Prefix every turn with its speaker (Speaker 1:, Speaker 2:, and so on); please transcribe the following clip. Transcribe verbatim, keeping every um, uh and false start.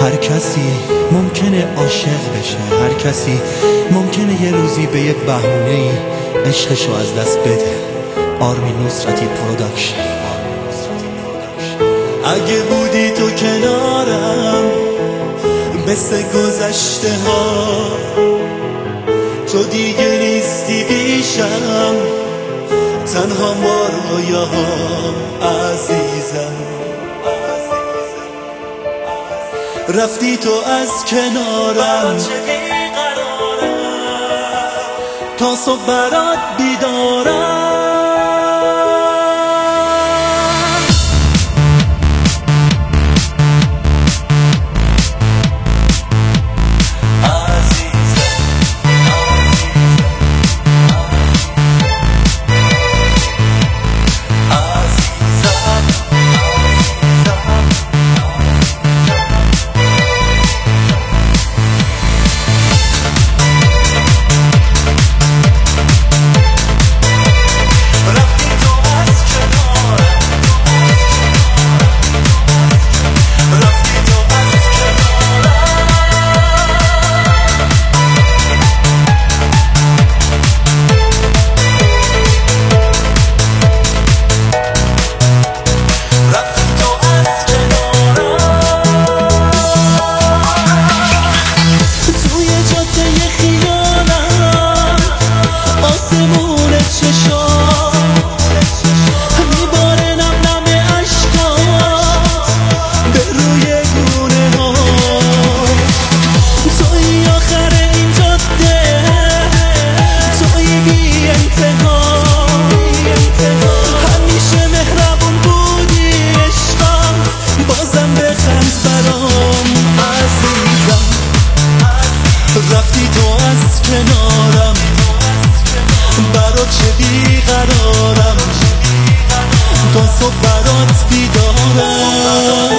Speaker 1: هر کسی ممکنه عاشق بشه، هر کسی ممکنه یه روزی به یه بهونه‌ای عشقشو از دست بده. آرمین نصرتی پروداکشن.
Speaker 2: اگه بودی تو کنارم مثل گذشته ها، تو دیگه نیستی پیشم، تنها ما رویاهام عزیزم. رفتی تو از کنارم تا صبح برات بیدارم. رفتی تو از کنارم، برات چه بیقرارم، تا صبح برات بیدارم.